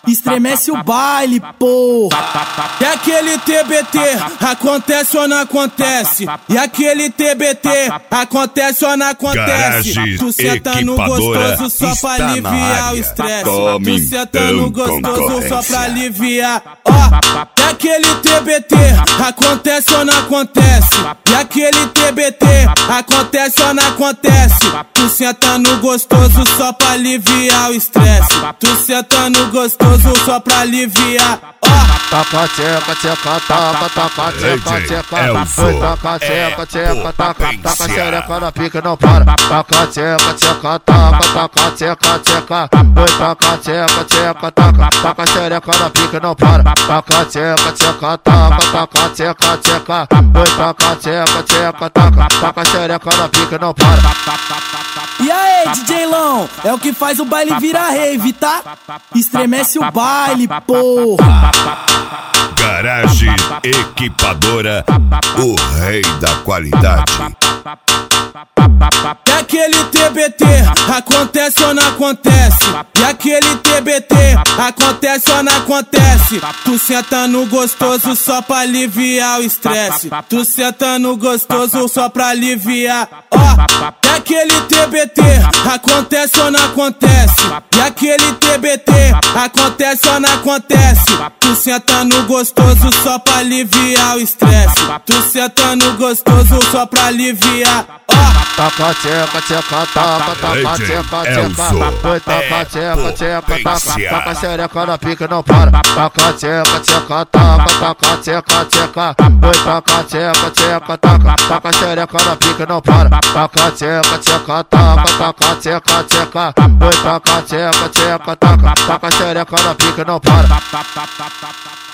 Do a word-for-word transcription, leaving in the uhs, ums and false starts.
Estremece o baile, porra. E aquele T B T, acontece ou não acontece? E aquele T B T, acontece ou não acontece? Garagens Tu senta no gostoso só pra aliviar o estresse. Tu senta no gostoso só pra aliviar. Ó, e aquele T B T, acontece ou não acontece? E aquele T B T, acontece ou não acontece? Tu senta no gostoso só pra aliviar o estresse. Tu senta no gostoso só pra aliviar. Taca, tcheca, tcheca, taca, taca, tcheca, tcheca. Foi taca, tcheca, tcheca, taca, taca, xereca na pica não para. Taca, tcheca, tcheca, taca, taca, tcheca, tcheca. Foi taca, tcheca, tcheca, taca, taca, xereca na pica não para. Taca, tcheca, tcheca, taca, taca, tcheca, tcheca. Foi taca, tcheca, tcheca, taca, taca, xereca na pica não para. E aí, D J Lão, é o que faz o baile virar rave, tá? Estremece o baile, porra. Garagem Equipadora, o rei da qualidade. E aquele T B T, acontece ou não acontece? E aquele T B T, acontece ou não acontece? Tu senta no gostoso só pra aliviar o estresse. Tu senta no gostoso só pra aliviar. Ó, e aquele T B T, acontece ou não acontece? E aquele T B T, acontece ou não acontece? Tu senta no gostoso só pra aliviar o estresse. Tu senta no gostoso só pra aliviar. Taca, tcheca, tcheca, taca, taca, tcheca, tcheca. Foi taca, tcheca, tcheca, taca, taca, xereca na pica não para. Taca, tcheca, tcheca, taca, taca, tcheca, tcheca. Foi taca, tcheca, tcheca, taca, taca, xereca na pica não para. Taca, tcheca, tcheca, taca, taca, tcheca, tcheca. Foi taca, tcheca, tcheca, taca, taca, xereca na pica não para.